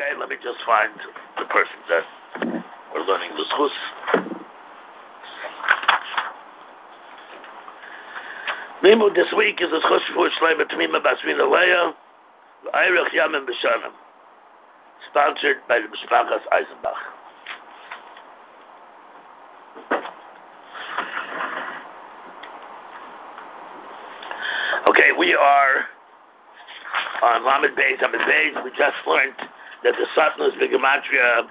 Okay, let me just find the person that we're learning the schus. Mimu this week is a schus for Shleimer Tamima Basmina Leah, Eirech Yamim B'Shanim, sponsored by the Mishpachas Eisenbach. Okay, we are on Lamed Beis. We just learned that the Satan is Gematria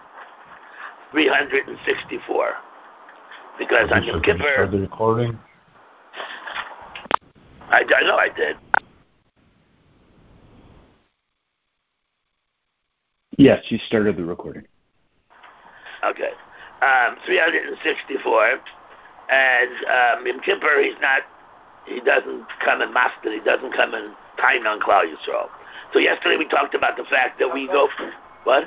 364. Because on Yom Kippur... Start the recording? I know I did. Yes, you started the recording. Okay. 364. And Yom Kippur, he doesn't come in Master, he doesn't come in Tain on Klal Yisrael. So yesterday we talked about the fact that we go... What?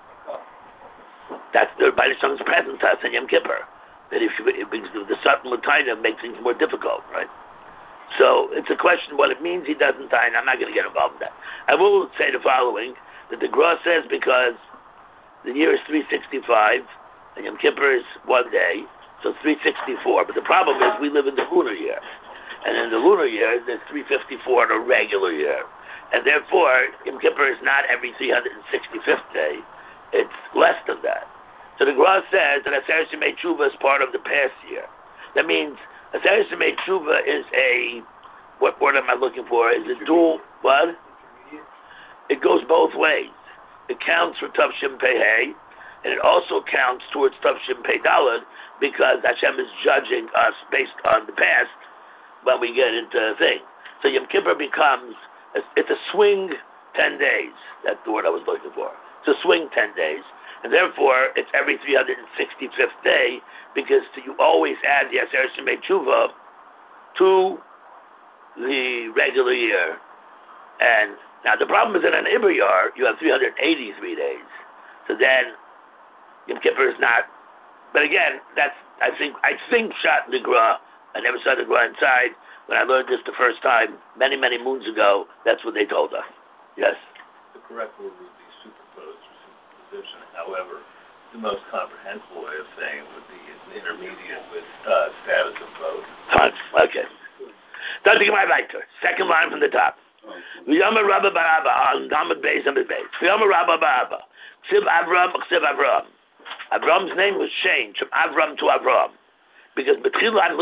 That's the Baal Shem's presence to us in Yom Kippur. That if the Satan L'Taina makes things more difficult, right? So it's a question what it means he doesn't Tain. I'm not going to get involved in that. I will say the following, that the Gra says because the year is 365 and Yom Kippur is one day, so 364. But the problem is we live in the lunar year. And in the lunar year, there's 354 in a regular year. And therefore, Yom Kippur is not every 365th day. It's less than that. So the Gra says that Aseret Shemei Tshuva is part of the past year. That means Aseret Shemei Tshuva is what word am I looking for? Is a dual, what? It goes both ways. It counts for Tav Shem Pei Hey, and it also counts towards Tav Shem Pei Daled, because Hashem is judging us based on the past when we get into the thing. So Yom Kippur becomes, it's a swing 10 days. That's the word I was looking for. It's a swing 10 days. And therefore, it's every 365th day, because you always add the Aseret Shemei Tshuva to the regular year. And now the problem is that in Iber Yar, you have 383 days. So then, Yom Kippur is not. But again, I think Shot the Gra. I never saw the Gra inside. When I learned this the first time, many, many moons ago, that's what they told us. Yes? The correct word would be superposed or superposition. However, the most comprehensible way of saying it would be intermediate with status of both. Fine. Okay. Don't think my writer. Second line from the top. V'yomer Rabba Barabba on Lamed Beis Amid Beis. V'yomer Rabba Barabba. Ksiv Avram, Ksiv Avram. Avram's name was changed from Avram to Avram. Because Hashem let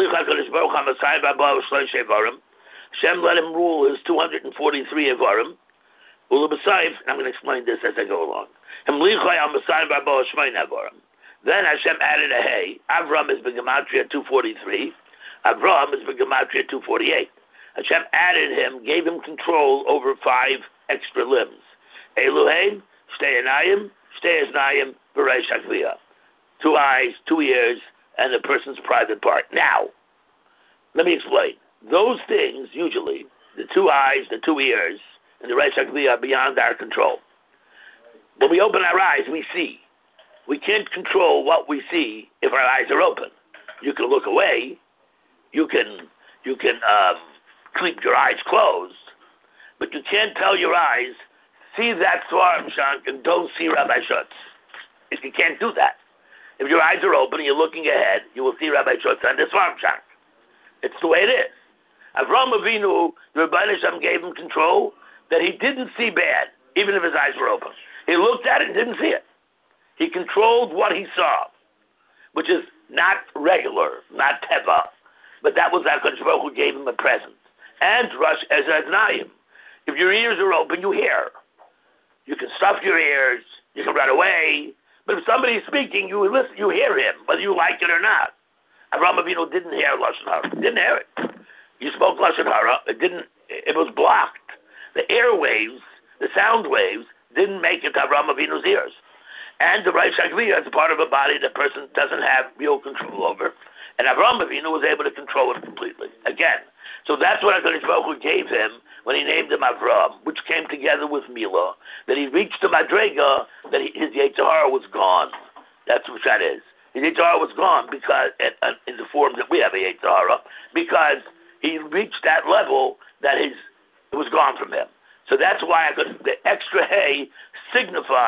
him rule his 243 Evarim. I'm going to explain this as I go along. Then Hashem added a Hey. Avram is Gematria 243. Avram is Gematria 248. Hashem added him, gave him control over 5 extra limbs. Eluheim, Shtei Enayim, Shtei Eznayim, V'Reish HaKviyah. 2 eyes, 2 ears, and a person's private part. Now, let me explain. Those things, usually, the 2 eyes, the 2 ears, and the Reish HaKviyah are beyond our control. When we open our eyes, we see. We can't control what we see if our eyes are open. You can look away. You can keep your eyes closed, but you can't tell your eyes, see that Svarim Shank and don't see Rabbi Schutz. You can't do that. If your eyes are open and you're looking ahead, you will see Rabbi Schutz and the Svarim Shank. It's the way it is. Avram Avinu, the Rebbeinu Shem gave him control that he didn't see bad, even if his eyes were open. He looked at it and didn't see it. He controlled what he saw, which is not regular, not Teva, but that was HaKadosh Baruch Hu gave him a present. And Rosh Eznayim. If your ears are open, you hear. You can stuff your ears, you can run away, but if somebody is speaking, you listen, you hear him, whether you like it or not. Avram Avinu didn't hear Lashon Hara. Didn't hear it. You spoke Lashon Hara, it was blocked. The airwaves, the sound waves, didn't make it to Avram Avinu's ears. And the Reish HaKviyah is part of a body that person doesn't have real control over. And Avram Avinu was able to control it completely. Again. So that's what HaKadosh Baruch Hu gave him when he named him Avram, which came together with Milah, that he reached the Madrega, that his Yetzer Hara was gone. That's what that is. His Yetzer Hara was gone because, in the form that we have a Yetzer Hara, because he reached that level that it was gone from him. So that's why the extra Hey signifies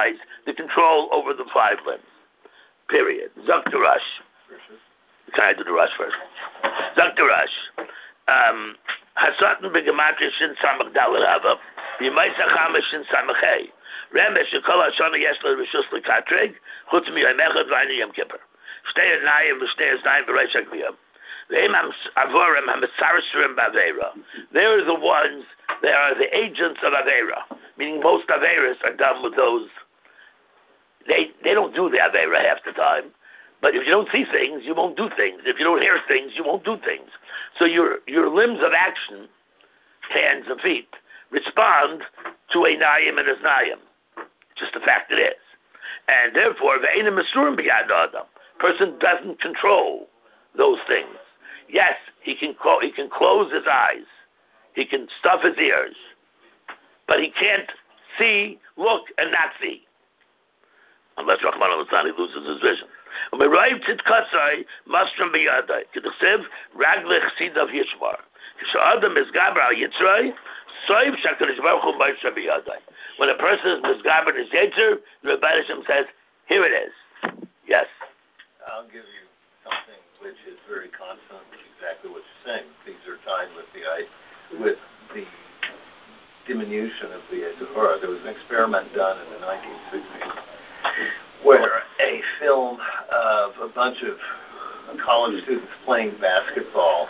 the control over the 5 limbs. Period. Zok the Rush. Can I do the Rush first? Zok the Rush. Hasatan b'gematria shin samach daled hava. B'yimaysa chama shin samachei. Remesh shekol hashana yesh l'rishus l'katreg. Chutz miyayim echad v'ayni yom kippur. Shtei adnayim v'shtei adnayim v'reish ha'kviyam. V'im avorim ha'metzarisrim b'aveira. They are the ones, they are the agents of Aveira. Meaning most Aveiras are done with those. They don't do the Aveira half the time. But if you don't see things, you won't do things. If you don't hear things, you won't do things. So your limbs of action, hands and feet, respond to a Nayim and a Znayim. Just the fact it is. And therefore, Ve'enim Masurim B'yad Adam. Person doesn't control those things. Yes, he can close his eyes. He can stuff his ears. But he can't see, look, and not see. Unless Rahman al-Thani loses his vision. Umerayim tzidkatzai mastram b'yadai. K'dechsev raglich sidav yishmar. K'sha'adam mizgaber al yitzray, soiv shakarish baruch hu ma'isra b'yadai. When a person is mizgaber his yetzer, the Rebbe Hashem says, here it is. Yes. I'll give you something which is very consonant with exactly what you're saying. These are tied with the diminution of the Yetzer Hara. There was an experiment done in the 1960s where a film of a bunch of college students playing basketball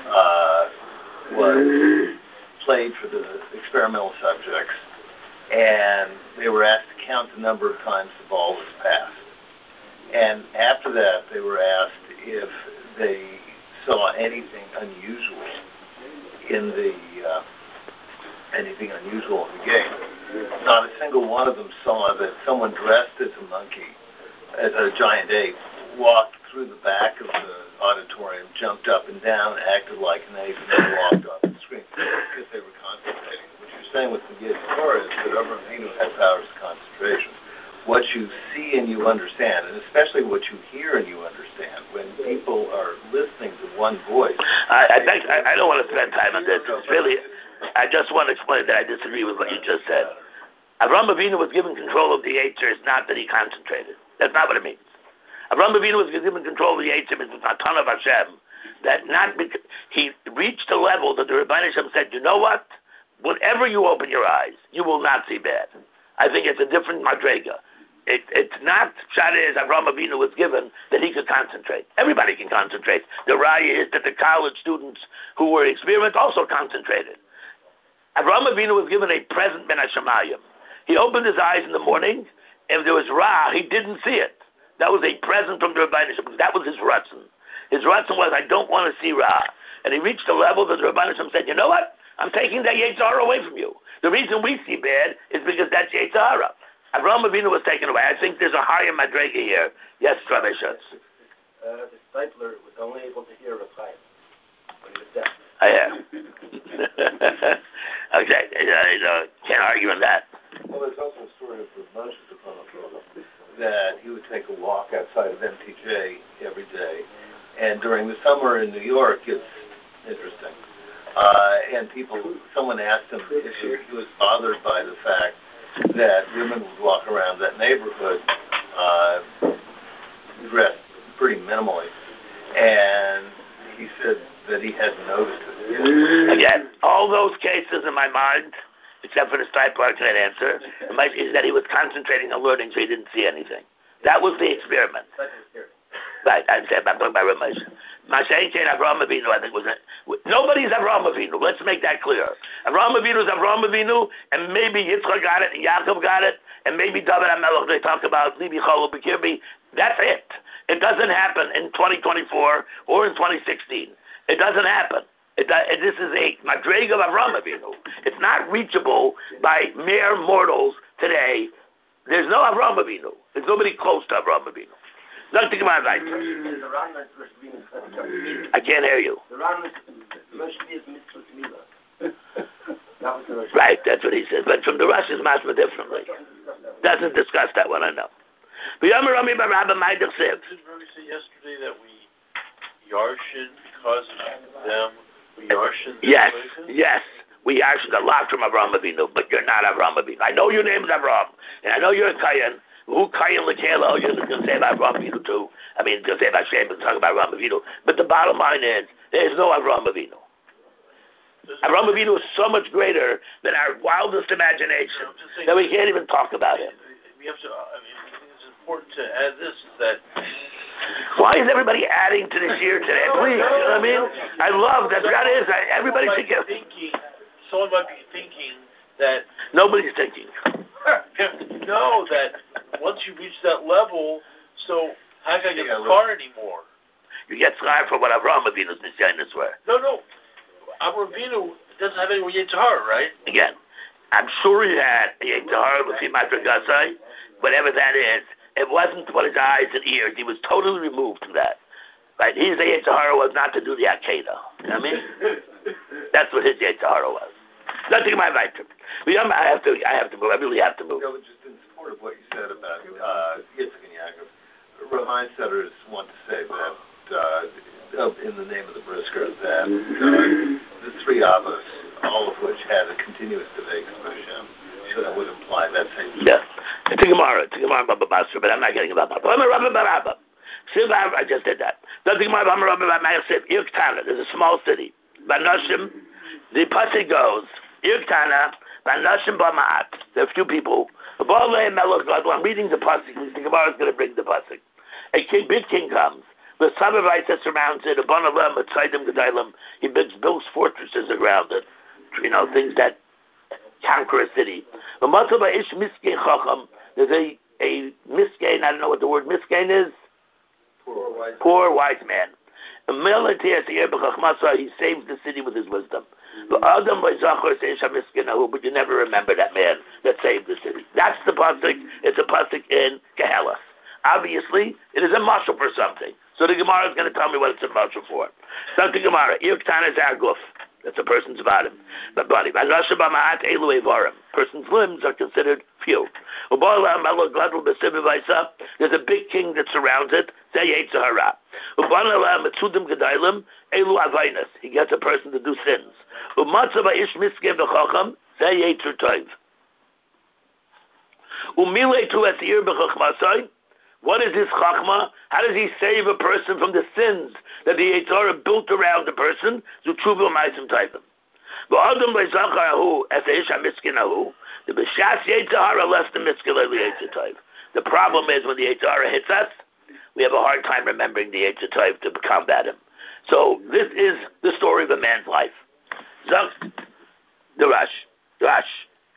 was played for the experimental subjects, and they were asked to count the number of times the ball was passed. And after that, they were asked if they saw anything unusual in the game. Not a single one of them saw that someone dressed as a monkey, as a giant ape, walked through the back of the auditorium, jumped up and down, acted like an ape, and then walked off the screen because they were concentrating. What you're saying with the Yetzer Hara is that Avraham Avinu had powers of concentration. What you see and you understand, and especially what you hear and you understand, when people are listening to one voice. I don't want to spend time on this. It's really, I just want to explain that I disagree with what you just said. Avraham Avinu was given control of the Yetzer. It's not that he concentrated. That's not what it means. Avraham Avinu was given control of the Yetzer. It's a ton of Hashem. That not because he reached a level that the Rebbe Hashem said, you know what? Whenever you open your eyes, you will not see bad. I think it's a different madrega. It's not Shada as Avraham Avinu was given that he could concentrate. Everybody can concentrate. The raya is that the college students who were experienced also concentrated. Avraham Avinu was given a present ben Hashemayim. He opened his eyes in the morning, and if there was Ra, he didn't see it. That was a present from the Rebbe Hashem. That was his Ratzon. His Ratzon was, I don't want to see Ra. And he reached a level that the Rebbe Hashem said, you know what? I'm taking that Yetzer Hara away from you. The reason we see bad is because that's Yetzer Hara. Avraham Avinu was taken away. I think there's a higher madrega here. Yes, Rabbi Schutz. The discipler was only able to hear Reb Chaim when he was deaf. I am. Okay, I can't argue on that. Well, there's also a story of Rav Moshe Zechron that he would take a walk outside of MTJ every day, and during the summer in New York, it's interesting. And someone asked him if he was bothered by the fact that women would walk around that neighborhood dressed pretty minimally, and he said that he hadn't noticed it. Again, all those cases in my mind, except for the type I can't answer, is that he was concentrating on learning, so he didn't see anything. That was the experiment. Right, I'm talking about Rav Moshe. Mashiach and Avraham Avinu, I think, was it. Nobody's Avraham Avinu. Let's make that clear. Avraham Avinu is Avraham Avinu, and maybe Yitzchak got it, and Yaakov got it, and maybe David HaMelech, they talk about Libi Cholo B'Kirbi. That's it. It doesn't happen in 2024 or in 2016. It doesn't happen. This is a madrega of Avraham Avinu. It's not reachable by mere mortals today. There's no Avraham Avinu. There's nobody close to Avraham Avinu. I can't hear you. Right, that's what he says. But from the Russians, Masma differently. Doesn't discuss that one, I know. Did Rami say yesterday that we Yarshin, because of them, we Yarshin? Yes. We Yarshin a lot from Avraham Avinu, but you're not Avraham Avinu. I know your name is Avraham, and I know you're a Kayan, Who Kayin Lekela? You're going to say about Avraham Avinu too. I mean, going to say about Shem and talk about Avraham Avinu. But the bottom line is, there is no Avraham Avinu. Avraham Avinu is so much greater than our wildest imagination that we can't even talk about him. We have to. I mean, I think it's important to add this: is that why is everybody adding to this year today? Please, you know what I mean? I love that. That is, everybody should get. Someone might be thinking that nobody's thinking. You have to know that once you reach that level, so how can I get the car anymore? You get scarred for what Avraham Avinu's Nisyanis were. No. Avraham Avinu doesn't have any Yetzirah, right? Again, I'm sure he had a Yetzirah with Matragasai, whatever that is. It wasn't for his eyes and ears. He was totally removed from that. Right? His Yetzirah was not to do the Akeda. You know what I mean? That's what his Yetzirah was. Nothing my right. I have to move. I really have to move. Just in support of what you said about Yitzchak and Yaakov, Rav Heinzetter's want to say that in the name of the brisker that the three Avos, all of which had a continuous debate with Hashem, so that would imply that same thing. Yes. It's a Gemara, Baba Basra, but I'm not getting about Baba. I just did that. There's a small city. Banashim, the pasuk goes, Irktana, Banashim Bamaat. There are a few people. I'm reading the pasuk. The Gemara is going to bring the pasuk. A big king comes. The Sabavites that surrounds it, he builds fortresses around it. You know, things that conquer a city. There's a misgain, I don't know what the word misgain is. Poor wise man. He saves the city with his wisdom. But you never remember that man that saved the city. That's the pasuk. It's a pasuk in Kehelas. Obviously, it is a mashal for something. So the Gemara is going to tell me what it's a mashal for. So the Gemara, Irktan is aguf. That's a person's bottom. The body. Person's limbs are considered few. There's a big king that surrounds it. He gets a person to do sins. What is his chachma? How does he save a person from the sins that the Yetzirah built around the person? The b'shas Yetzirah less than miskin. The problem is when the Yetzirah hits us, we have a hard time remembering the Yetzirah to combat him. So this is the story of a man's life. Zak the Rash.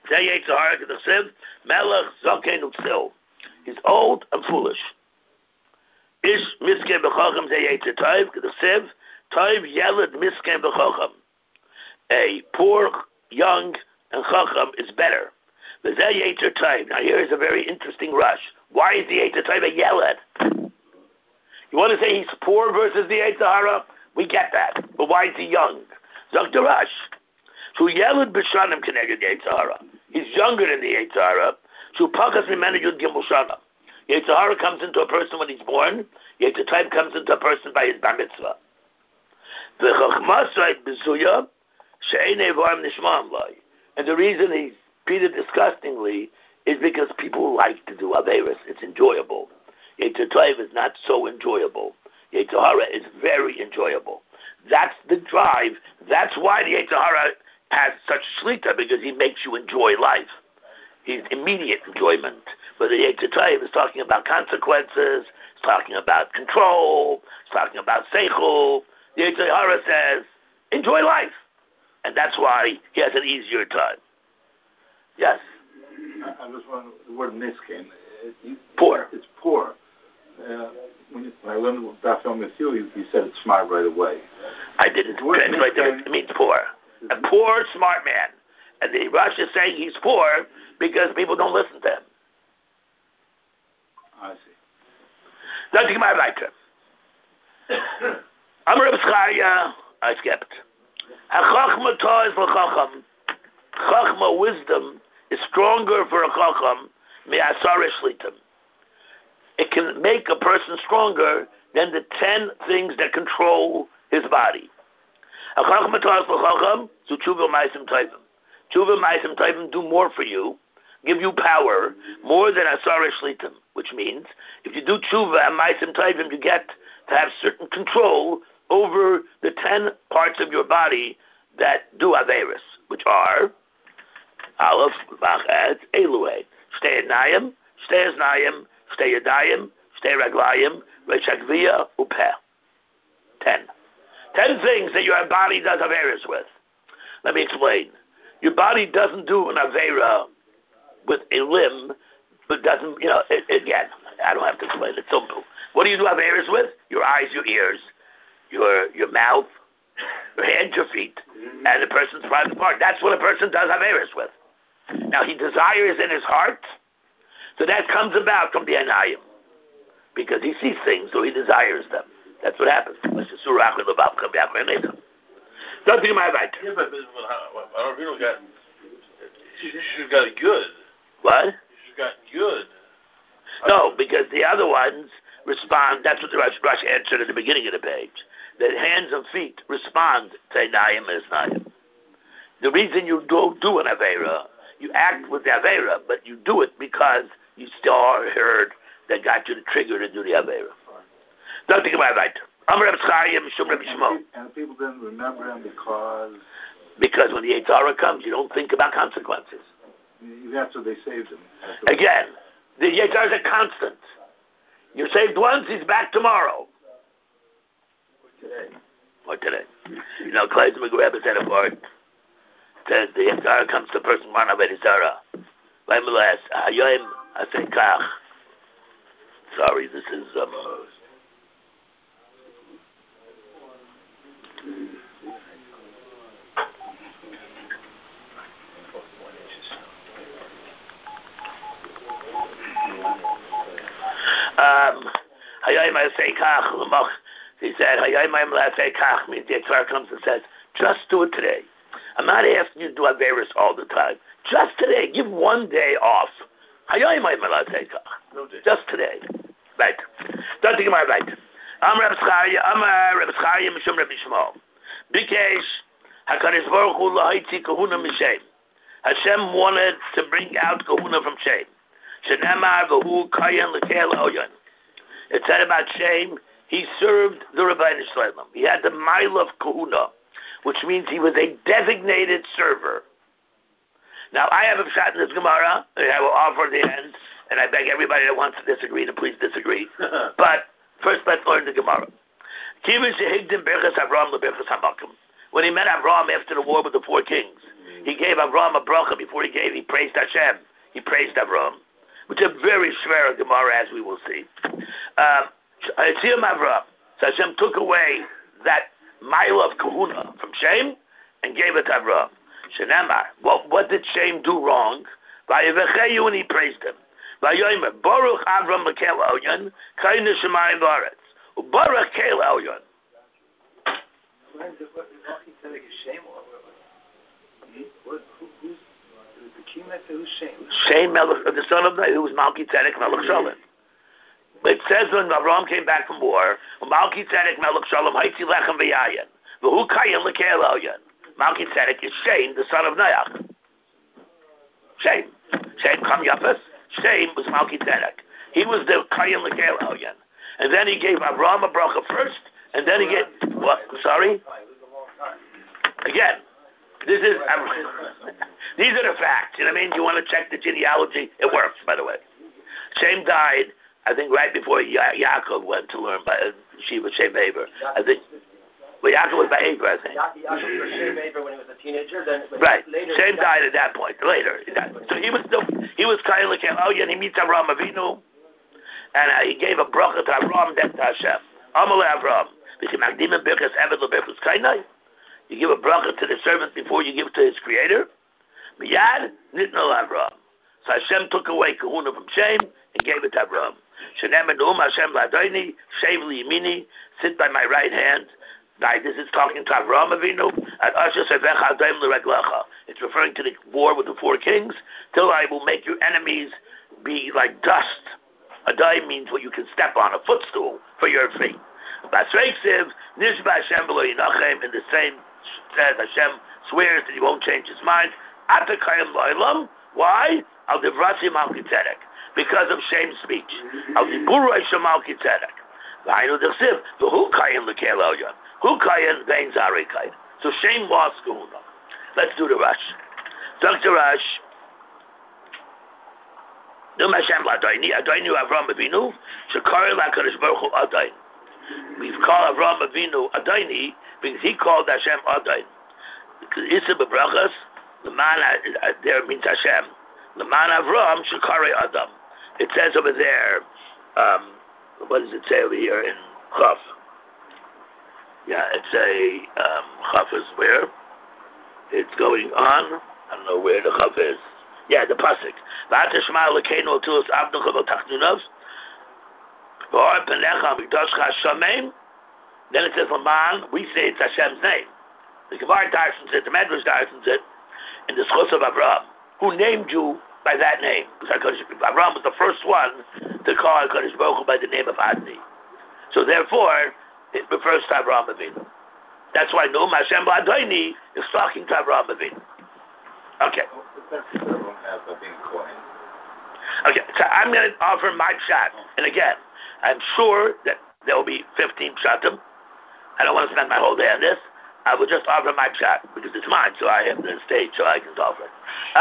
Melech Zaken Utzil. He's old and foolish. Ish misken b'chacham zeh yetzer tov k'dechsev tov yeled misken b'chacham. A poor, young, and chacham is better. V'zeh yetzer tov. Now here is a very interesting rush. Why is the yetzer tov a yeled? You want to say he's poor versus the yetzer hara? We get that. But why is he young? Zok the rush. So yeled b'shanim keneged yetzer hara. He's younger than the yetzer hara. Yetzirah comes into a person when he's born. Yetzirah comes into a person by his bar mitzvah. And the reason he's treated disgustingly is because people like to do Averis. It's enjoyable. Yetzirah is not so enjoyable. Yetzirah is very enjoyable. That's the drive. That's why the Yetzirah has such shlita, because he makes you enjoy life. He's immediate enjoyment. But the Yetzirah is talking about consequences, it's talking about control, it's talking about seichel. The Yetzirah says, enjoy life. And that's why he has an easier time. Yes? I was wondering, the word miskin. Poor. It's poor. When I learned with Daf Yomi, you said it's smart right away. I didn't translate it. It means poor. A poor, smart man. And the Rosh is saying he's poor because people don't listen to him. I see. That's my writer. I'm Reb Chaim. I skipped. HaChachma to'ez l'chacham. Chachma, wisdom, is stronger for a chacham me'asar shlitim. It can make a person stronger than the 10 things that control his body. HaChachma to'ez l'chacham zu tshuva ma'asim tovim. Tshuva ma'asim tovim do more for you give you power more than Asara Shlitim, which means if you do tshuva and ma'asim tovim, you get to have certain control over the 10 parts of your body that do Averis, which are Aleph, Bachet, Eluhe, Shtei Nayim, Shtei Aznayim, Shtei Yadayim, Shtei Raglayim, Reshakviya, Upeh. 10 things that your body does Averis with. Let me explain. Your body doesn't do an Avera with a limb, but doesn't, again, I don't have to explain it. It's simple. What do you do Averis with? Your eyes, your ears, your mouth, your hands, your feet, and the person's private part. That's what a person does Averis with. Now, he desires in his heart, so that comes about from the Anayim, because he sees things, so he desires them. That's what happens. Don't think my right. Yeah, but Aravino got. She's got it good. What? She's got good. No, because the other ones respond. That's what the Rush answered at the beginning of the page. That hands and feet respond to Nayim and Nayim. The reason you don't do an Avera, you act with the Avera, but you do it because you still heard that got you the trigger to do the Avera. Don't think about it right. And people didn't remember him because when the Eitzara comes, you don't think about consequences. That's what they saved him. Again, the Eitzara is a constant. You're saved once, he's back tomorrow. Or today. Clay McGreb said a word. Says the Eitzara comes to the person, one of Eitzara. Sorry, this is he said, means the Eitzara comes and says, just do it today. I'm not asking you to do Averis all the time. Just today. Give one day off. Just today. Right. Don't think about it right. Reb Schaya, Mishum Reb Yishmael. Bikesh, HaKadosh Baruch Hu lahaitzi kahuna mishem. Hashem wanted to bring out kahuna from Shem. Shenemar v'hu kayan l'kel oyon. It said about Shem, he served the Rebbeinu Shlomo. He had the mile of kahuna, which means he was a designated server. Now, I have a shot in this Gemara, and I will offer at the end, and I beg everybody that wants to disagree to please disagree. But first, let's learn the Gemara. When he met Avraham after the war with the 4 kings, he gave Avraham a bracha before he praised Hashem. He praised Avraham, which is a very shver Gemara, as we will see. Avraham. So Hashem took away that mile of kahuna from Shem and gave it to Avraham. Shenemar. What did Shem do wrong? And he praised him. Baruch Avram Lekel Elyon, Kainu Shemayim V'aretz. Baruch Kel Elyon. Shem Melech, the son of who was Malki Tzedek Melech Shalom. It says when Avraham came back from war, Malki Tzedek Melech Shalom Haitzi Lechem V'Yayin. V'hu Kayin Lekel Elyon. Malki Tzedek is Shem, the son of Noach. Shem Kam Yafes. Shem was Malki Tzedek. He was the Kayin Lekel Elyon. And then he gave Avraham a bracha first, and then he gave, what? Sorry? Again, these are the facts. You know what I mean? You want to check the genealogy? It works, by the way. Shem died, I think, right before Yaakov went to learn by Shiva Shem Aver. I think. Well, Yaakov was by Aver, I think. Yaakov was Shem Aver when he was a teenager. Then right. Later, Shem died at that point. Later, he died. So he was Kayin Lekel Elyon. He meets Avraham Avinu, and he gave a bracha to Avraham, then to Hashem. Amalei Avraham. You give a bracha to the servant before you give it to his creator. Miyad nitno Avraham. So Hashem took away kahuna from Shem and gave it to Avraham. Shenem Neum Hashem Ladoini, Shev Liyimini, sit by my right hand. This is talking to Avraham Avinu. At Asher Sevecha Adaim L'Reglecha. It's referring to the war with the 4 kings. Till I will make your enemies be like dust. Adaim means what you can step on, a footstool for your feet. Basreiksiv Nishba Hashem B'lo Yinachem. In the same says Hashem swears that he won't change his mind. Atakayim Lo'ilam. Why? al divrasi Malki Tzedek, because of Shem's speech. Al diburoi shel Malki Tzedek. V'hainu d'chsiv, v'hu kayin l'kel elyon. Hu kayin vein zari kayin. So Shem lost kahuna. Let's do the Rush. Dr. Rush. Num Hashem l'Adayni, Adayni Avram Avinu, shekari l'HaKadosh Baruch Hu Adayin. We've called Avram Avinu Adayni because he called Hashem Adayin. Because Issa b'brachas, the man there means Hashem. The man Avram shekari Adam. It says over there, what does it say over here in Chaf? Yeah, it's a Chaf is where? It's going on. I don't know where the Chaf is. Yeah, the pasuk. V'ata shema Elokeinu otilus avnucha v'tachnunov. V'or penecha mikdashcha shamein. Then it says Laman. We say it's Hashem's name. The Gemara darsens it. The Medrash darsens it in the Schos of Avraham, who named you by that name. Avraham was the first one to call HaKadosh Baruch Hu by the name of Adni. So therefore, it refers to Avraham Avinu. That's why Num Hashem L'Adayni is talking to Avraham Avinu. Okay. Okay, so I'm going to offer my shot. And again, I'm sure that there will be 15 shatim. I don't want to spend my whole day on this. I will just offer my shot because it's mine, so I have the stage, so I can offer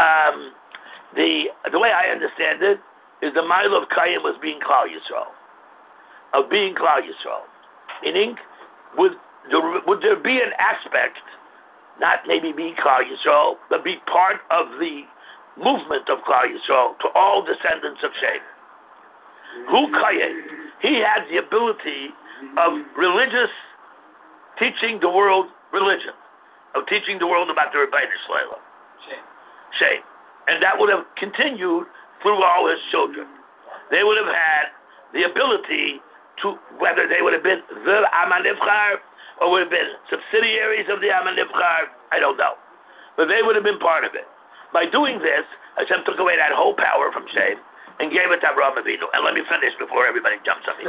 it. The way I understand it is the mile of Kayin was being Klal Yisrael. Of being Klal Yisrael. Meaning, would there be an aspect, not maybe be Klal Yisrael, but be part of the movement of Klal Yisrael to all descendants of Shem? Hu Kayin, he had the ability of teaching the world religion, of teaching the world about the Rebbeinu Shleilim. Shem. And that would have continued through all his children. They would have had the ability to, whether they would have been the Am HaNivchar or would have been subsidiaries of the Am HaNivchar, I don't know. But they would have been part of it. By doing this, Hashem took away that whole power from Shem and gave it to Avraham Avinu. And let me finish before everybody jumps on me.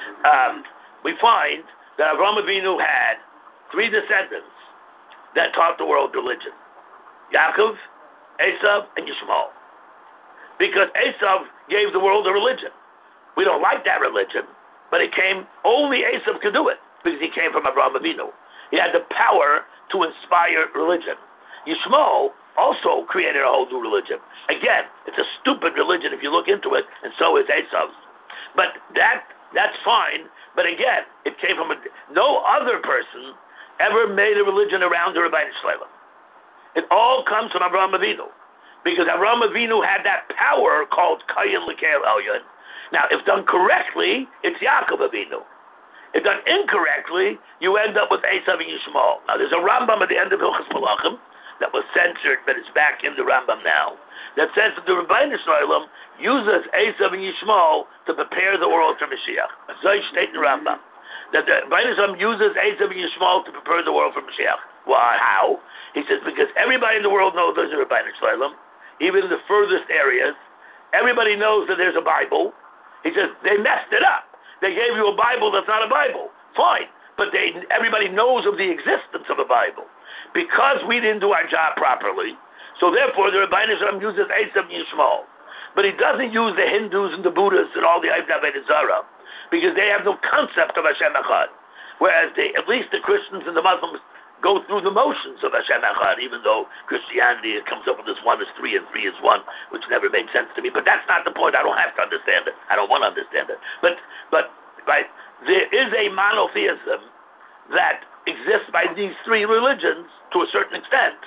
We find that Avraham Avinu had 3 descendants that taught the world religion. Yaakov, Esav, and Yishmael. Because Esav gave the world a religion. We don't like that religion, but only Esav could do it, because he came from Avraham Avinu. He had the power to inspire religion. Yishmael also created a whole new religion. Again, it's a stupid religion if you look into it, and so is Esav's. But that's fine, but again, it came from no other person ever made a religion around the Rebbeinu Shleilim. It all comes from Avraham Avinu, because Avraham Avinu had that power called Kayin L'Kel Elyon. Now, if done correctly, it's Yaakov Avinu. If done incorrectly, you end up with Esav and Yishmael. Now, there's a Rambam at the end of Hilchos Malachim that was censored, but it's back in the Rambam now, that says that the Rebbeinu Shleilim uses Esav and Yishmael to prepare the world for Mashiach. So it states in the Rambam that the Rebbeinu Shleilim uses Esav and Yishmael to prepare the world for Mashiach. Why? How? He says, because everybody in the world knows there's a Rebbeinu Shleilim, even in the furthest areas. Everybody knows that there's a Bible. He says, they messed it up. They gave you a Bible that's not a Bible. Fine. But everybody knows of the existence of a Bible. Because we didn't do our job properly, so therefore the Rebbeinu Shleilim uses Esav and Yishmael. But he doesn't use the Hindus and the Buddhists and all the Avodah Zarah, because they have no concept of Hashem Echad. Whereas at least the Christians and the Muslims go through the motions of Hashem Echad, even though Christianity comes up with this 1 is 3 and 3 is 1, which never made sense to me. But that's not the point. I don't have to understand it. I don't want to understand it. But right, there is a monotheism that exists by these 3 religions to a certain extent.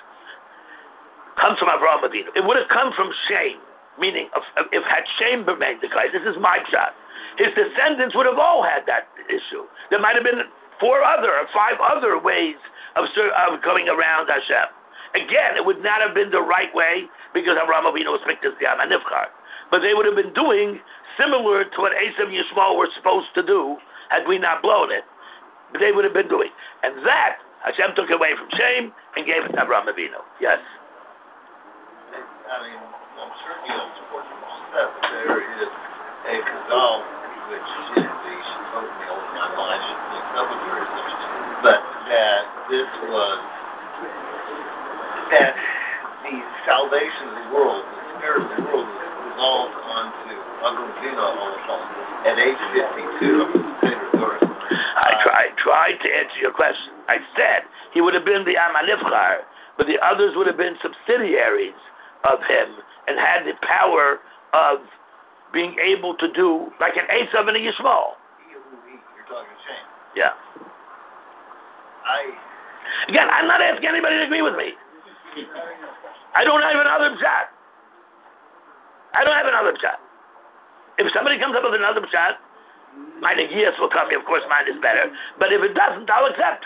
Comes from Avraham Avinu. It would have come from Shem, meaning if had Shem remained the guy, this is my shot, his descendants would have all had that issue. There might have been 4 other or 5 other ways of going around Hashem. Again, it would not have been the right way, because Avraham Avinu was picked as the Am HaNivchar. But they would have been doing similar to what Esav and Yishmael were supposed to do had we not blown it. But they would have been doing. And that, Hashem took away from Shem and gave it to Avraham Avinu. Yes? I mean, I'm certainly on support for all that, but there is a Chazal, which is the Shemot in the old my mind, should mix up with yours, but that this was, that the salvation of the world, the spirit of the world, was evolved onto Avram Avinu at age 52 of the Seder Doris. I tried to answer your question. I said he would have been the Amanifchar, but the others would have been subsidiaries of him and had the power of being able to do like an Esav and a Yishmael. You're talking shame. Yeah. Again, I'm not asking anybody to agree with me. I don't have another shot. If somebody comes up with another shot, my Negias will tell me, of course, mine is better. But if it doesn't, I'll accept.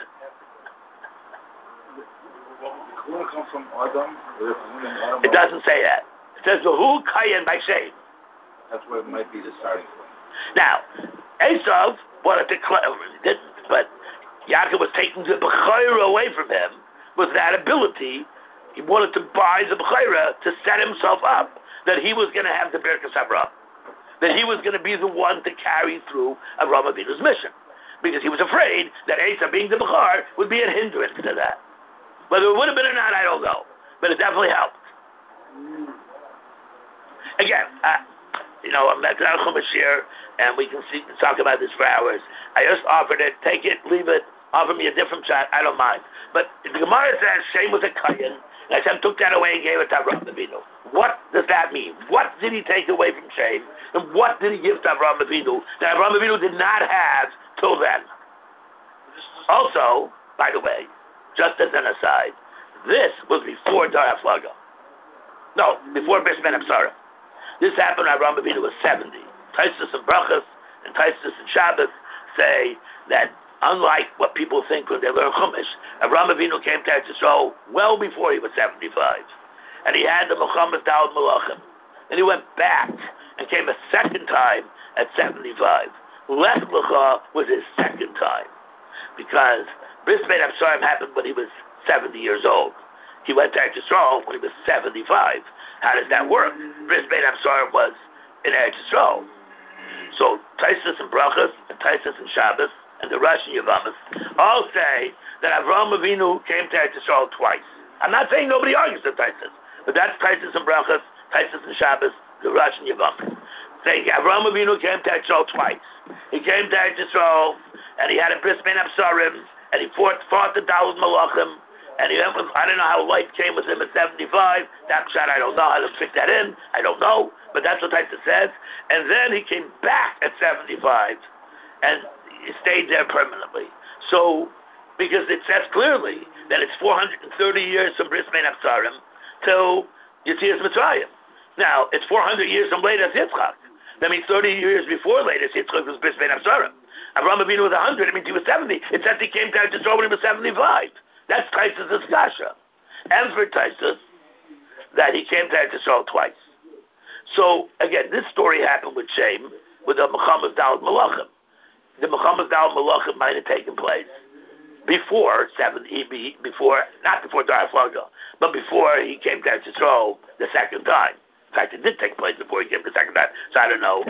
Come from Adam. It doesn't say that. It says, V'hu kayin by shame. That's where it might be the starting point. Now, Esav wanted to didn't, but Yaakov was taking the Bechayra away from him with that ability. He wanted to buy the Bechayra to set himself up that he was going to have the Birkas Avraham, that he was going to be the one to carry through Avraham Avinu's mission, because he was afraid that Esav being the Bechar would be a hindrance to that. Whether it would have been or not, I don't know, but it definitely helped. Again, I'm at Chumash here, and we can talk about this for hours. I just offered it, take it, leave it, offer me a different shot, I don't mind. But the Gemara says Shem was a Kayin, and Hashem took that away and gave it to Avraham Avinu. What does that mean? What did he take away from Shem, and what did he give to Avraham Avinu that Avraham Avinu did not have till then? Also, by the way, just as an aside, this was before Dar HaFlaga. No, before Bris Ben Absarim. This happened when Avraham Avinu was 70. Taisus and Brachas and Taisus and Shabbos say that unlike what people think when they learn Chumash, Avraham Avinu came to Eretz Yisrael well before he was 75. And he had the Mechamas Dal Malachim. And he went back and came a second time at 75. Lech Lecha was his second time. Because Bris Ben Absarim happened when he was 70 years old. He went to Eretz Yisrael when he was 75. How does that work? Bris Ben Absarim was in Eretz Yisrael. So Taisus and Brachas and Taisus and Shabbos and the Rosh and Yavamas all say that Avraham Avinu came to Eretz Yisrael twice. I'm not saying nobody argues with Taisus, but that's Taisus and Brachas, Taisus and Shabbos, the Rosh and Yavamas. Saying Avraham Avinu came to Eretz Yisrael twice. He came to Eretz Yisrael and he had a Bris Ben Absarim and he fought the Daled Malachim. And he went with, I don't know how life came with him at 75. That shot, I don't know how to fit that in. I don't know. But that's what Taisa says. And then he came back at 75 and he stayed there permanently. So, because it says clearly that it's 430 years from Bris Ben Absarim till Yetzias Mitzrayim. Now, it's 400 years from Leidas Yitzchak. That means 30 years before Leidas Yitzchak was Bris Ben Absarim. Avraham Avinu was 100. It means he was 70. It says he came down to Israel when he was 75. That's Taisus' Kasha. And for Taisus, that he came to Eretz Yisrael twice. So, again, this story happened with Shem, with the Mechamas Dal Malachim. The Mechamas Dal Malachim might have taken place before not before Dar HaFlaga, but before he came to Eretz Yisrael the second time. In fact, it did take place before he came the second time. So I don't know.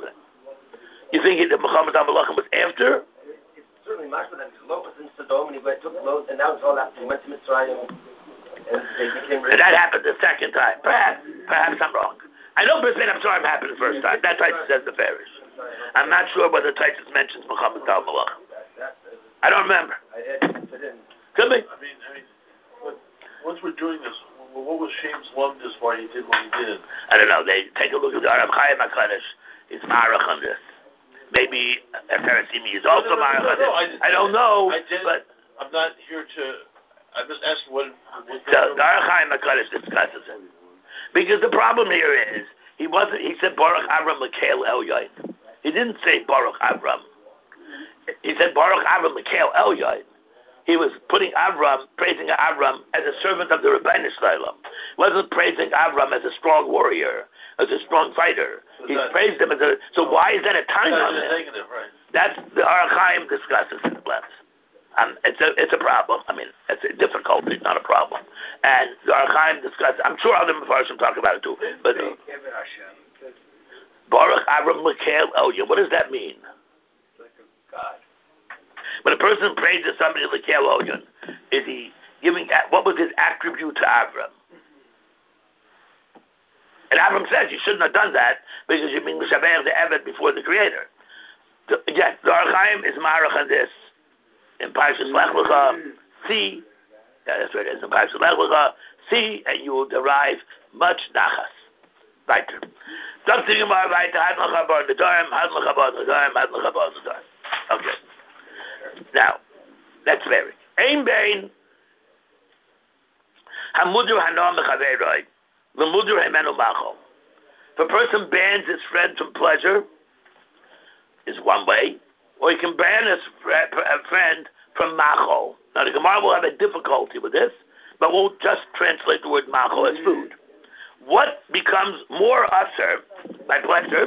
You think the Mechamas Dal Malachim was after? Certainly much for them. Lot was in Sodom and he took Lot, and that was all after he went to Mitzrayim and they became rich. And that happened the second time. Perhaps I'm wrong. I know Bris Ben Absarim happened the first time. That Taisus says the Farish. I'm not sure whether Taisus mentions Muhammad Dal Malach. I don't remember. Could be. I mean, once we're doing this, what was Shem's lumdus why he did what he did? I don't know. They take a look at the Arab Chaim HaKadosh. He's Marach on this. Maybe Parasimi is also Marach on this. I don't know. But I'm not here to. I'm just asking what the Arab Chaim HaKadosh discusses it. Because the problem here is he said Baruch Avram L'Kael Elyon. He didn't say Baruch Avram. He said Baruch Avram L'Kael Elyon. He was putting Avram, praising Avram as a servant of the Rebbeinu Shalom. He wasn't praising Avram as a strong warrior, as a strong fighter. He praised him as a. So why is that a time on him? Negative, right? That's the Ar Chaim discusses in the blends. It's a problem. I mean, it's a difficulty, not a problem. And the Ar Chaim discusses. I'm sure other Mefarshim talk about it too. But Baruch Avram L'Kael Elyon. What does that mean? God. When a person praises somebody L'Kael Elyon, is he giving? What was his attribute to Avram? And Avram says you shouldn't have done that because you're being Mishaber the Evet before the Creator. Again, the Or HaChaim is Marach on this. In Parshas Lech Lecha, see, that's what it is, in Parshas Lech Lecha, see, and you will derive much nachas. Weiter. Something more weiter, had lecha bar nedarim, had lecha bar nedarim, had lecha bar nedarim. Okay. Now, let's vary. Ein bein, hamudur hanam mechaveroi, v'mudur hemenu macho. If a person bans his friend from pleasure, is one way, or he can ban his friend from machol. Now the Gemara will have a difficulty with this, but we'll just translate the word machol as food. What becomes more usher by pleasure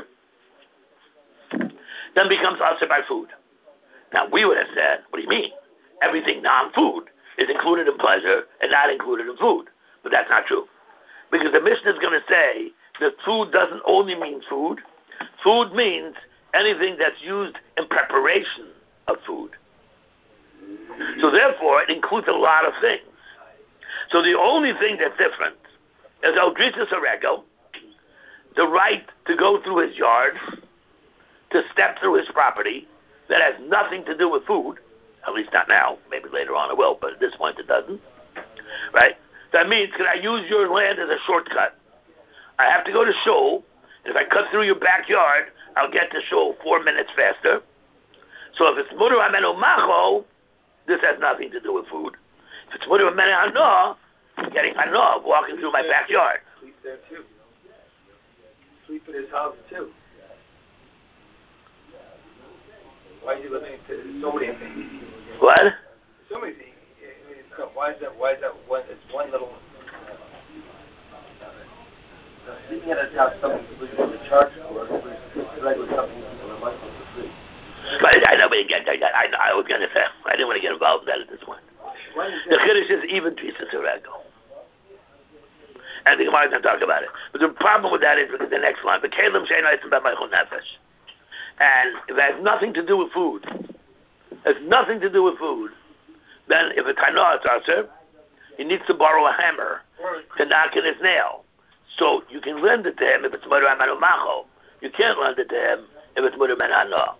then becomes usher by food? Now we would have said, what do you mean? Everything non-food is included in pleasure and not included in food. But that's not true. Because the Mishnah is going to say that food doesn't only mean food. Food means anything that's used in preparation of food. So therefore, it includes a lot of things. So the only thing that's different is Odrisis Arego, the right to go through his yard, to step through his property, that has nothing to do with food, at least not now, maybe later on it will, but at this point it doesn't. Right? That means, can I use your land as a shortcut? I have to go to shul, and if I cut through your backyard, I'll get to shul 4 minutes faster. So if it's mudur amenu macho, this has nothing to do with food. If it's mudur amenu hano, getting hano, walking through my backyard. Sleep there too. Sleep at his house too. Why are you limiting to so many things? What? So many things. Why is that one? It's one little. Sleeping at his house, something people usually charge for. Regular something people are money for free. But I know, but again, I was going to say, I didn't want to get involved in that at this point. The Kiddush is even Trisas Arego. And the Gemara is going to talk about it. But the problem with that is because the next line, the Kalim Shein Eitzim B'Meichel Nefesh. And if it has nothing to do with food, then if it's Hanoah Tzarser, he needs to borrow a hammer to knock in his nail. So you can lend it to him if it's Mudur Amenu Macho. You can't lend it to him if it's Mudur Amenu Hanoah.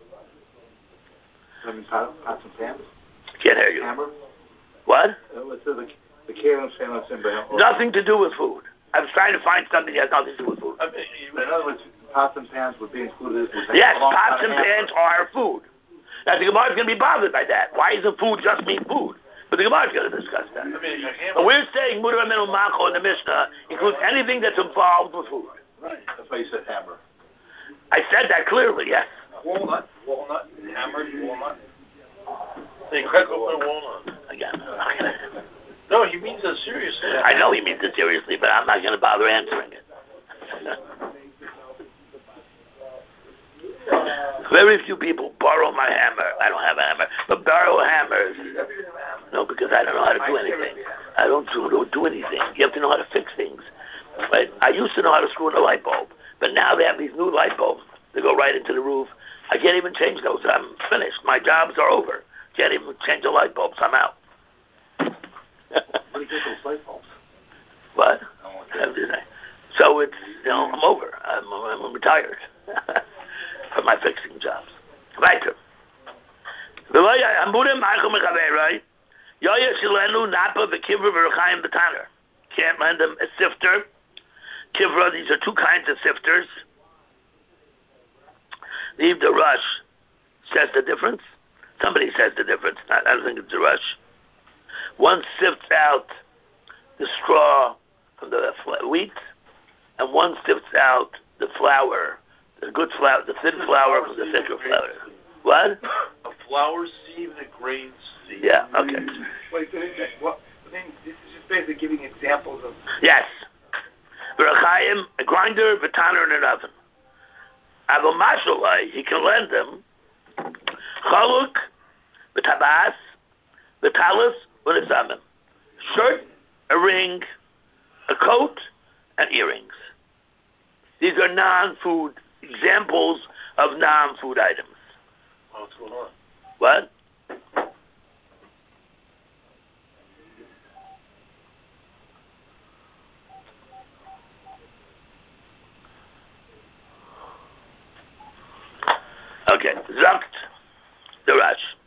Pots and pans? Can't hear you. Hammer? What? The Kalim Shein. Nothing to do with food. I was trying to find something that has nothing to do with food. In other words, pots and pans would be included. Yes, pots and pans are food. Now the Gemara is going to be bothered by that. Why doesn't food just mean food? But the Gemara is going to discuss that. But we're saying Mudur Amenu Macho in the Mishnah includes anything that's involved with food. Right. That's why you said hammer. I said that clearly, yes. Walnut, hammered walnut. They crack open a walnut. Again. No, he means it seriously. I know he means it seriously, but I'm not going to bother answering it. Very few people borrow my hammer. I don't have a hammer, but borrow hammers. No, because I don't know how to do anything. I don't do anything. You have to know how to fix things. Right? I used to know how to screw in a light bulb, but now they have these new light bulbs that go right into the roof. I can't even change those. I'm finished. My jobs are over. Can't even change the light bulbs. I'm out. What do you get those light bulbs? What? So it's, I'm over. I'm retired from my fixing jobs. Weiter. Can't lend them a sifter. Kivra, these are two kinds of sifters. Leave the rush. Says the difference. Somebody says the difference. I don't think it's a rush. One sifts out the straw from the wheat, and one sifts out the flour, the good flour, the thin flour from the thicker flour. What? A flour sieve and a grain sieve. Yeah, okay. Wait, this is just basically giving examples of... Yes. V'rachayim, a grinder, v'taner, and an oven. Aval mashalai, he can lend them chaluk, v'tabas, v'talis, v'nizamim. Shirt, a ring, a coat, and earrings. These are non-food examples of non-food items. What's going on? What? Okay, Zakt the Rush.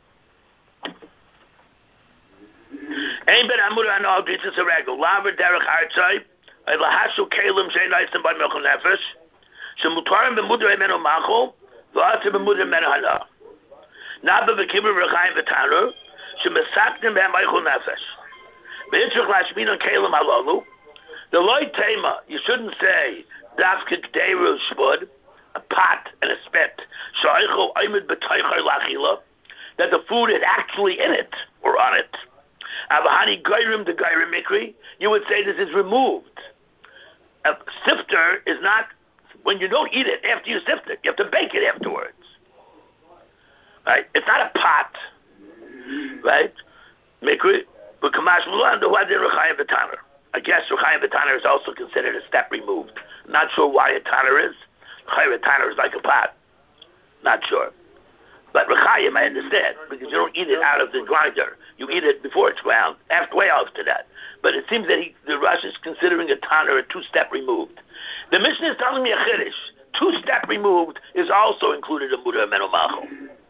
Ein ben amur ano dritzes a regel. Laver derech hartzai. Lahashu kelim shein eitzen by milchel nefesh. Shemutarim b'mudrei menu machol. V'atzir b'mudrei menu hana. Nabba v'kibur v'chayim v'tanur. Shemesaknim b'hem eichel nefesh. V'yitzrich lashmin on kelim halalu. The loy tema, you shouldn't say dafke gderu shmud, a pot and a spit. Shaichu oimid b'toichar lachila. That the food is actually in it or on it. Avahani gairim de gairim mikri, you would say this is removed. A sifter is not, when you don't eat it after you sift it, you have to bake it afterwards. Right? It's not a pot. Right? Mikri, but Kamash Mulan, the Wadin Rechayim V'Taner. I guess Rechayim V'Taner is also considered a step removed. Not sure why a Taner is. Rechayim V'Taner is like a pot. Not sure. But Rechayim, I understand, because you don't eat it out of the grinder. You eat it before it's ground, way after that. But it seems that the Rush is considering a Taner a two-step removed. The Mishnah is telling me a Chiddush. Two-step removed is also included in Mudar Menu Machol.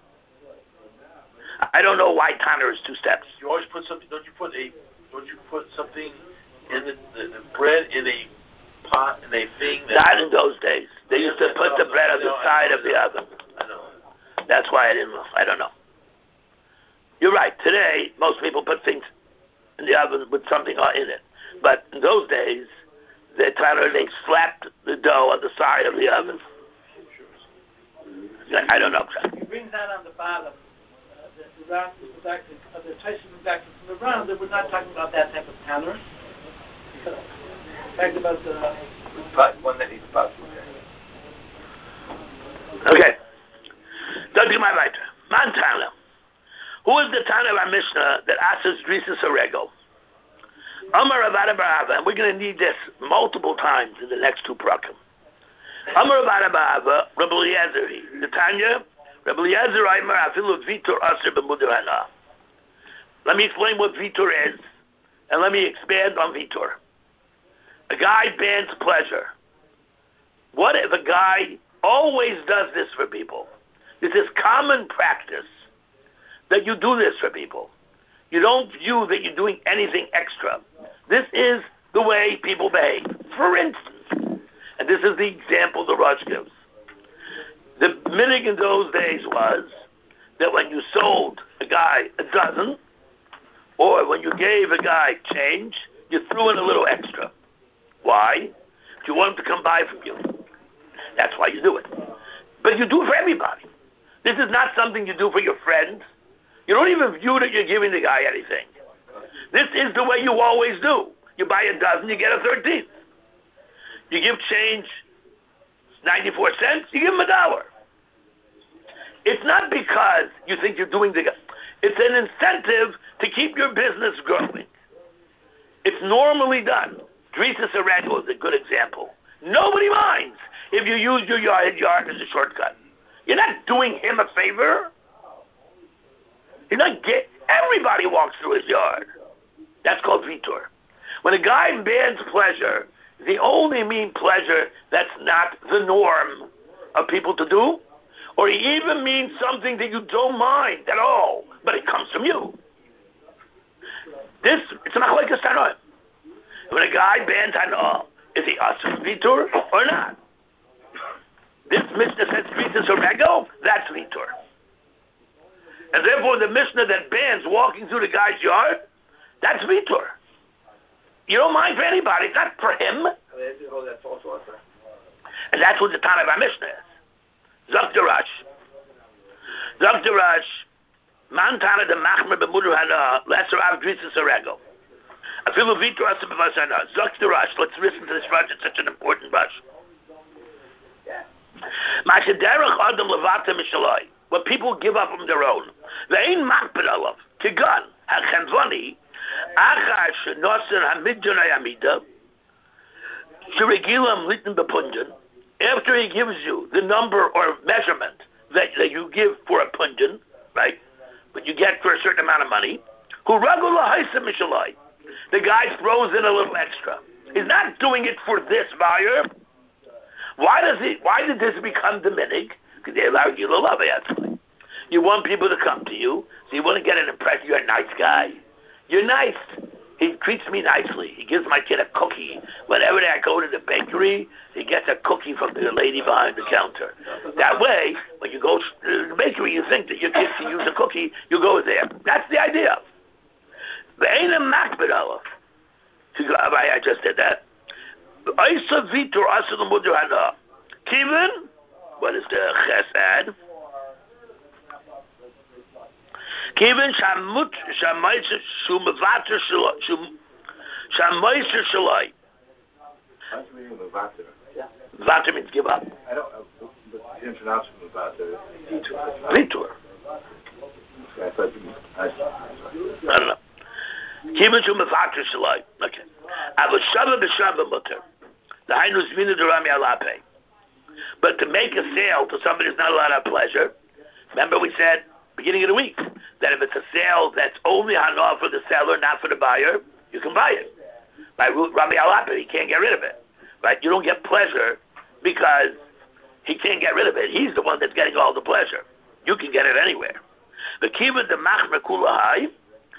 I don't know why Taner is two steps. You always put something. Don't you put something in the bread in a pot in a thing? Not in those days. They used to put the bread on the side of the oven. I know. That's why I don't know. You're right. Today, most people put things in the oven with something in it. But in those days, they slapped the dough on the side of the oven. I don't know. He brings that on the bottom. The round was back. The Tyson back from the round. They were not talking about that type of counter. Talking about the one that he's possible. Okay. Don't do my right. Montana. Who is the Tana of our Mishnah that asks Drisus Harego? Amar Avada Barava, and we're going to need this multiple times in the next two prakim. Amar Avada Barava, Rabbi Eliezer, the Tanya, Rabbi Eliezer Aimer Afilu Vitor Aser B'Mudar Hana. Let me explain what Vitor is, and let me expand on Vitor. A guy bans pleasure. What if a guy always does this for people? This is common practice that you do this for people. You don't view that you're doing anything extra. This is the way people behave. For instance, and this is the example the Rosh gives. The minig in those days was that when you sold a guy a dozen, or when you gave a guy change, you threw in a little extra. Why? You want him to come buy from you. That's why you do it. But you do it for everybody. This is not something you do for your friends. You don't even view that you're giving the guy anything. This is the way you always do. You buy a dozen, you get a 13th. You give change 94 cents, you give him $1. It's not because you think you're doing the guy. It's an incentive to keep your business growing. It's normally done. Drisus Harego is a good example. Nobody minds if you use your yard as a shortcut. You're not doing him a favor. Everybody walks through his yard. That's called Vitor. When a guy bans pleasure, they only mean pleasure that's not the norm of people to do, or he even means something that you don't mind at all, but it comes from you. It's not like a Tanoim. When a guy bans Hana, is he Asur Vitor or not? This Mishnah says Drisus Harego, that's Vitor. And therefore the Mishnah that bans walking through the guy's yard, that's Vitor. You don't mind for anybody, it's not for him. And that's what the Tana of our Mishnah is. Zok Darash, Man Tana de Machmer B'Mudar Hana, Lesser Av Drisus Harego. Afilu Vitor Asur B'Mudar Hana. Zok Darash, let's listen to this rush, it's such an important rush. What people give up on their own. Ve'ein makpid alav. Kigan, ha'chemvani, achar shenosen hamidjon ha'yamida, sheregilam litin b'punjan, after he gives you the number or measurement that you give for a punjan, right, but you get for a certain amount of money, hu ragul la'haisa mishalai, the guy throws in a little extra. He's not doing it for this buyer. Why did this become the minig? You want people to come to you, so you want to get an impression you're a nice guy. You're nice. He treats me nicely. He gives my kid a cookie. Whenever I go to the bakery, he gets a cookie from the lady behind the counter. That way, when you go to the bakery, you think that your kid can use a cookie, you go there. That's the idea. I just did that. Kivin, what is the chesed? Kivin shamayser shumavater shamayser shalai. Vater means give up. I don't know, but you didn't pronounce Vater. Vitor. I don't know. Kivin shumavater shalai. Okay. Avashava b'shava mutter. The hainus vina derami alape. But to make a sale to somebody who's not allowed to have pleasure, remember we said beginning of the week that if it's a sale that's only hana for the seller, not for the buyer, you can buy it. By Rami Alape, he can't get rid of it. Right? You don't get pleasure because he can't get rid of it. He's the one that's getting all the pleasure. You can get it anywhere. The kiva the machmer kulahai.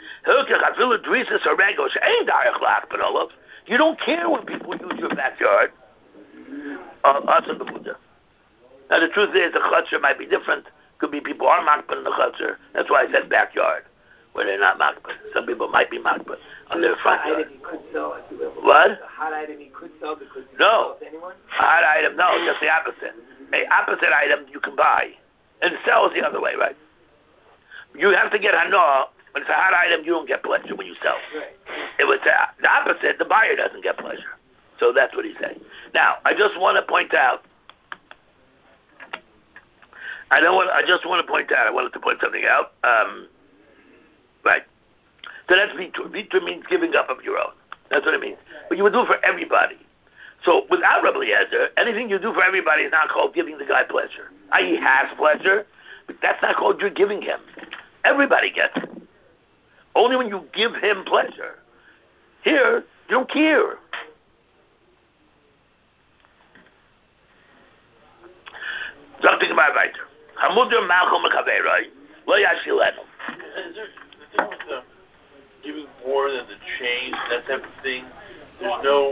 You don't care when people use your backyard. Now the truth is the chutzner might be different. Could be people are makbid in the chutzner. That's why I said backyard, where they're not makbid. Some people might be makbid on their front yard. What? A hot item you could sell because you no. can sell to anyone? A hot item, no, just the opposite. A opposite item you can buy. And sell is the other way, right? You have to get hana. When it's a hot item, you don't get pleasure when you sell. Right. It was the opposite. The buyer doesn't get pleasure. So that's what he's saying. Now, I just want to point out. I wanted to point something out. Right. So that's vitur. Vitur means giving up of your own. That's what it means. But you would do it for everybody. So without Rabbi Eliezer, anything you do for everybody is not called giving the guy pleasure. He has pleasure, but that's not called you're giving him. Everybody gets it. Only when you give him pleasure. Here, you don't care. Something about weiter. Hamuder Malchum Mechaveroi, Lo Yashilenu. Is there the thing with the giving more than the change, that type of thing? That's no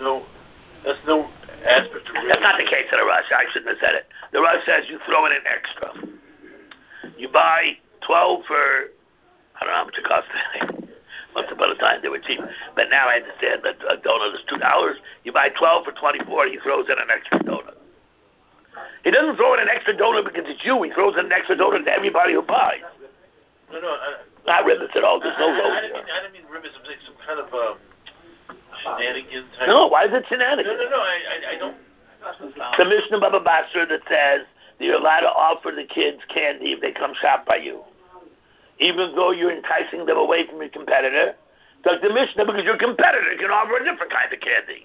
aspect of. That's not the case in the Rush. I shouldn't have said it. The Rush says you throw in an extra. You buy 12 for, I don't know how much it costs today. Once upon a time they were cheap. But now I understand that a donut is $2. You buy 12 for 24, he throws in an extra donut. He doesn't throw in an extra donut because it's you. He throws in an extra donut to everybody who buys. No. Not ribbons at all. There's no road I didn't mean ribbons. I'm saying some kind of shenanigans type. No, why is it shenanigans? No. I don't. The Mishnah Baba Basra that says that you're allowed to offer the kids candy if they come shop by you. Even though you're enticing them away from your competitor. Like the Mishnah, because your competitor can offer a different kind of candy.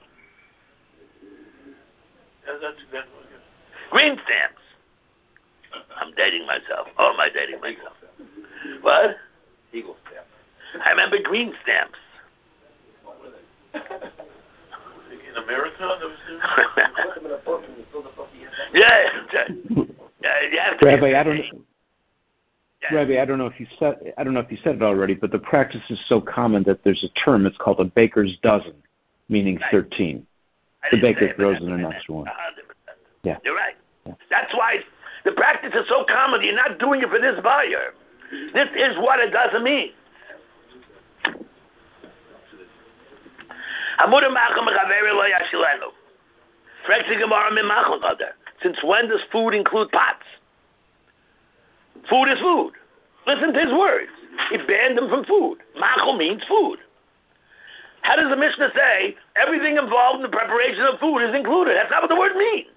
That's exactly what it is. Green stamps. I'm dating myself. Oh, am I dating myself? What? Eagle stamp. I remember green stamps. What were they? In America, that was Yeah, you have to. Rabbi, I don't know if you said it already, but the practice is so common that there's a term. It's called a baker's dozen, meaning 13. The baker throws in an extra one. 100%. Yeah, you're right. Yeah. That's why the practice is so common. You're not doing it for this buyer. This is what it doesn't mean. Since when does food include pots? Food is food. Listen to his words. He banned them from food. Machal means food. How does the Mishnah say everything involved in the preparation of food is included? That's not what the word means.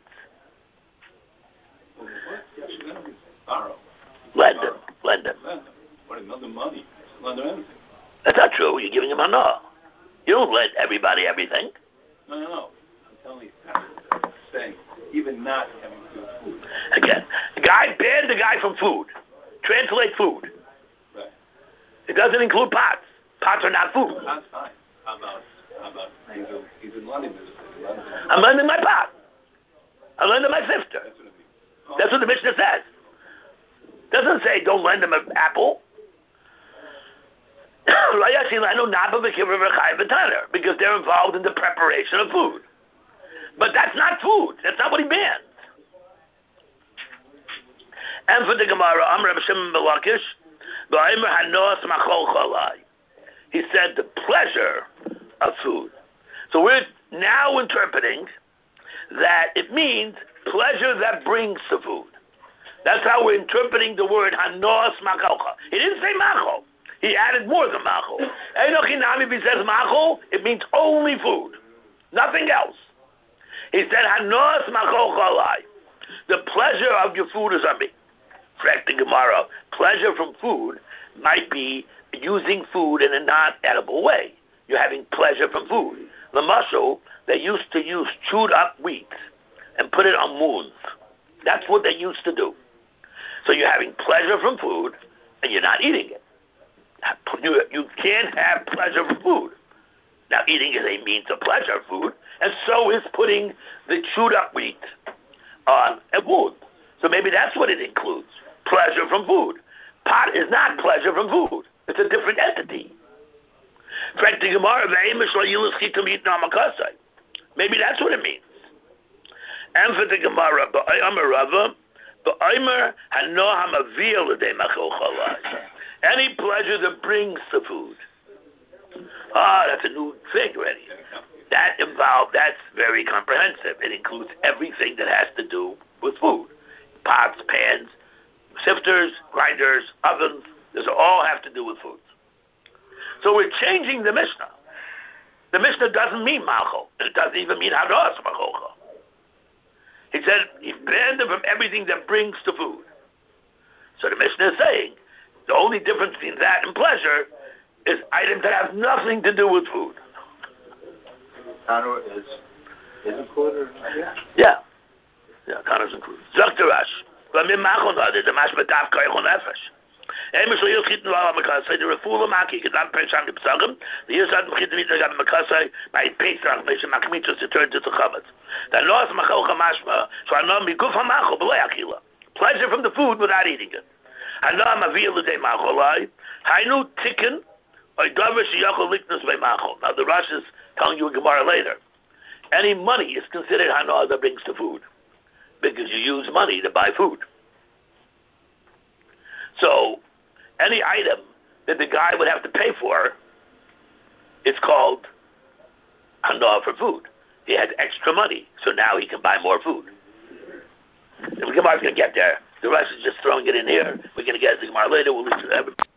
Borrow. Lend him. What another money? Lend him anything. That's not true. You're giving him hana. You don't lend everybody everything. No. I'm telling you. I'm saying, even not having to do food. Again, the guy banned the guy from food. Translate food. Right. It doesn't include pots. Pots are not food. That's fine. How about he's in London. I'm lending my pot. I'm lending my sifter. That's what I mean. That's what the Mishnah says. Doesn't say don't lend them an apple. Because they're involved in the preparation of food. But that's not food. That's not what he bans. And for the Gemara, Amr Shimon ben Lakish, he said the pleasure of food. So we're now interpreting that it means pleasure that brings to food. That's how we're interpreting the word hanos macholcha. He didn't say machol. He added more than machol. If he says machol, it means only food, nothing else. He said hanos macholcha. The pleasure of your food is on me. Correct the Gemara. Pleasure from food might be using food in a non-edible way. You're having pleasure from food. The muscle, they used to use chewed up wheat and put it on wounds. That's what they used to do. So you're having pleasure from food and you're not eating it. You can't have pleasure from food. Now eating is a means of pleasure of food, and so is putting the chewed up wheat on a wound. So maybe that's what it includes. Pleasure from food. Pot is not pleasure from food. It's a different entity. Maybe that's what it means. And for the Gemara, any pleasure that brings the food. That's a new thing already. That's very comprehensive. It includes everything that has to do with food. Pots, pans, sifters, grinders, ovens, those all have to do with food. So we're changing the Mishnah. The Mishnah doesn't mean machol. It doesn't even mean hados macholcha. He said he banned them from everything that brings to food. So the Mishnah is saying the only difference between that and pleasure is items that have nothing to do with food. Tanur is included? Yeah. Yeah, Tanur is included. Zaktarash. The refuah maki kedam pesham kipsagim. The yisad mechit mitagam makasai by pesach meshim makmitzos to turn to chametz. The nos macholcha mashma so anom miguf hamachol b'lei akila. Pleasure from the food without eating it. Hanam avil l'dei macholai. Hainu tikkun or davar sheyachol liknus by machol. Now the Rosh is telling you a Gemara later. Any money is considered hanah that brings to food because you use money to buy food. So any item that the guy would have to pay for, it's called hanah for food. He had extra money, so now he can buy more food. The Gemara's going to get there. The rest is just throwing it in here. We're going to get to the Gemara later. We'll listen to everybody.